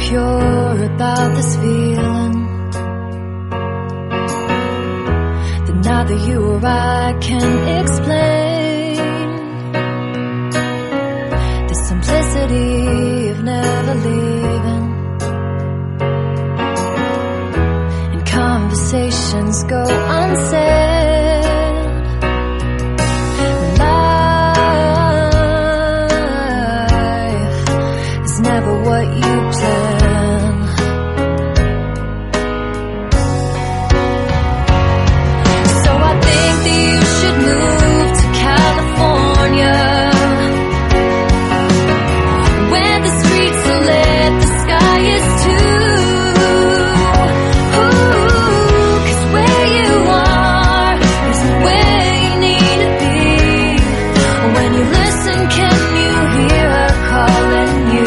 insecure about this feeling that neither you or I can explain. The simplicity of never leaving, and conversations go unsaid. Never what you plan. So I think that you should move to California, where the streets are lit, the sky is too. Ooh, 'cause where you are isn't where you need to be. When you listen, can you hear her calling you?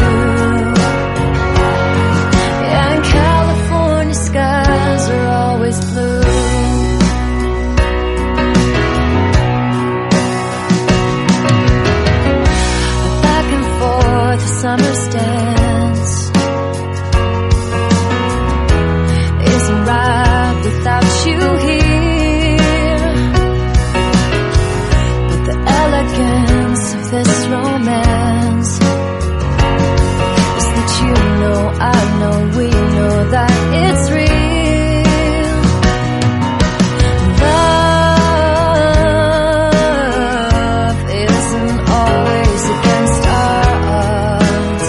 Summer dance isn't right without you here, but the elegance of this romance is that you know, I know, we know that it's real. Love isn't always against our odds.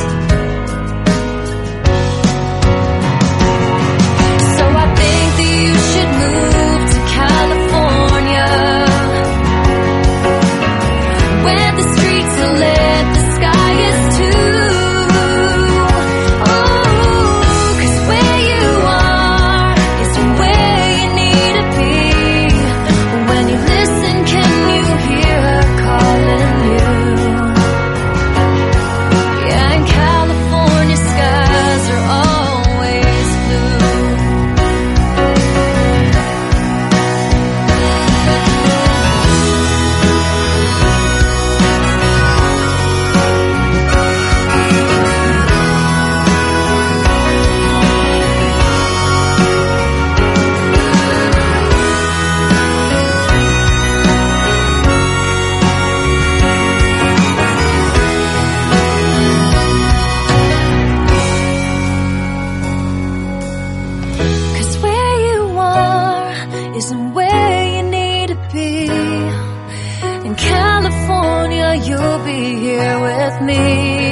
Isn't where you need to be. In California, you'll be here with me.